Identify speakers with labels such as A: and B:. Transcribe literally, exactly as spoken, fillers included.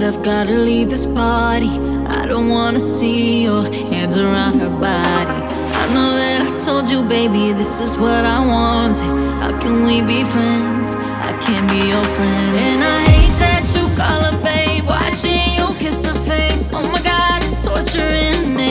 A: I've gotta leave this party. I don't wanna see your hands around her body. I know that I told you, baby, this is what I wanted. How can we be friends? I can't be your friend. And I